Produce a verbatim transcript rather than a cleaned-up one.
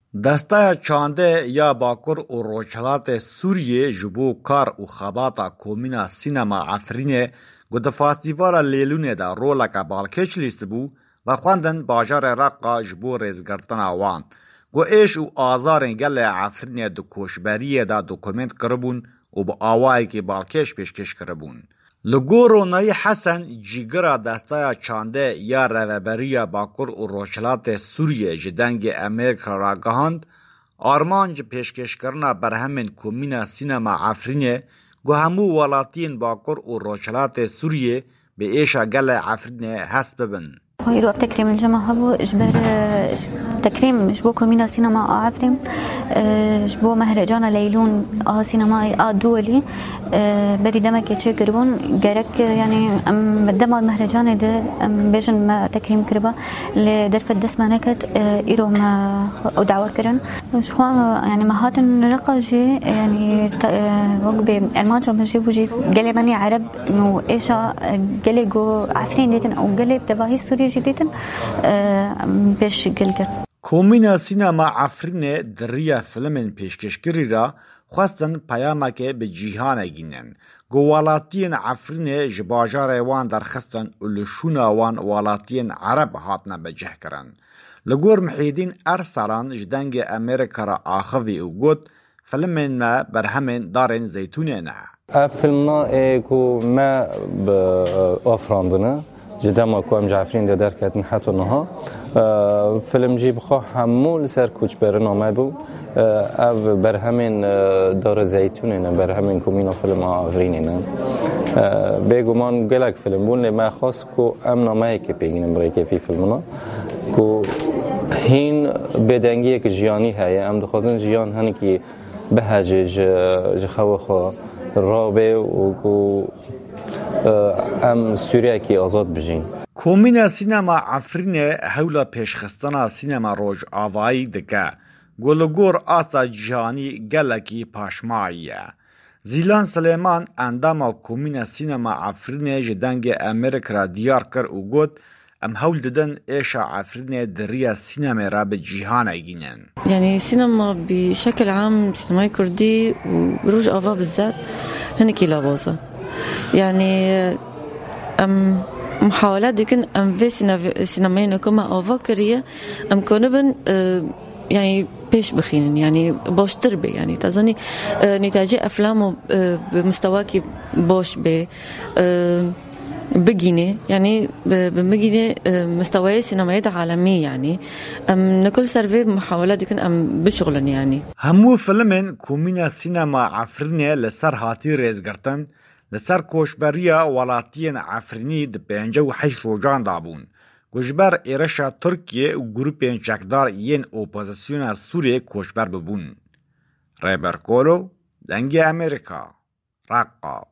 دستا چانده یا باکر و روچلات سوریه جبو کار و خباتا کومینا سینما عفرینه گو ده فاستیوالا لیلونه دا رولکا بالکش لیست بو و خواندن باجار رقا جبو ریزگرتن آوان گو ایش و آزارن گل عفرینه دو کوشبریه دا دوکومنت کربون و با آوائی که بالکش پیشکش کربون. لگورو نای حسن جیگرا دستای چانده یا روبریا باکر و روشلات سوریه جدنگ امریکا را گهاند آرمانج پیشکش کرنا بر همین کومینا سینما عفرینه گو همو والاتین باکر و روشلات سوریه به ایشا گل عفرینه هست ببن. هيرو تكريم الجماعة هو إجبار تكريم جبو كومينا سينما عفرين جبو مهرجان ليلون آه سينما آه دولي بري دمك يتشي كربون جارك يعني أم دم المهرجان ده أم بيجن ما تكريم كربا لدرفة دس ما نكت إيرو ما أو دعوة كرن شو يعني ما هاتن رقاجي يعني وقبي الماتش مجيب وجي قلي مني عرب إنه إيشا قلي جو عفرين ديتن أو قلي بتباهي سوري جديدن بيش قلقر کومینا سینما عفرینه دریا فیلمن پیشکشگری را خواستن پیامکه به جیهان گینن گوالاتین عفرینه جباجار وان درخستن اولشونا وان والاتین عرب هاتنا بجه کرن لگور محیدین ارسالان جدنگ امریکا را آخوی او گود فیلمن ما برهمن دارن زیتونه نه فیلمنا ایکو ما بافراندنه جدما کو ام جعفرین ده درکتن حتی نها فیلم جی بخواه همو لسر کوچ برنامه بو او بر همین دار زیتون نه بر همین کومینا فیلم آفرین نه بگو من گلک فیلم بون ما خاص کو ام نامه که پیگینم برای که فی فیلمنا کو هین بدنگی که جیانی هست ام دخوازن جیان هنی که بهجج جخوا خوا رابه و کو ام سوریه کی آزاد بجین کومینا سینما عفرینه هولا پیشخستنا سینما روج آوایی دکه گلگور آسا جهانی گلکی پاشماییه زیلان سلیمان انداما کومینا سینما عفرینه جدنگ امریکا را دیار کر و گود ام هول ددن ایشا عفرینه دریا سینما را به جهان ایگینن يعني سينما بشكل عام سينما كردي وروج آوا بالذات هنكي لابوزة يعني ام محاولات ديكن ام في سينمائيين كما آوا كريه ام كونبن يعني بيش بخينن يعني باش تربي يعني تظني نتاجي افلام بمستواكي باش ب بجيني يعني بمجيني مستوى سينمائية عالمية يعني ام نكل سيرفي محاولات ديكن ام بشغلن يعني همو فيلمن کومینا سینما عفرینه لسر هاتی ریزگرتن لسر کوشبریا ولاتین عفرینی د پنجه و حش روجان دابون گوشبر ایرشا ترکیه و گروپین چکدار ین اپوزیسیون سوریه کوشبر ببون ریبر کولو دنگی امریکا رقا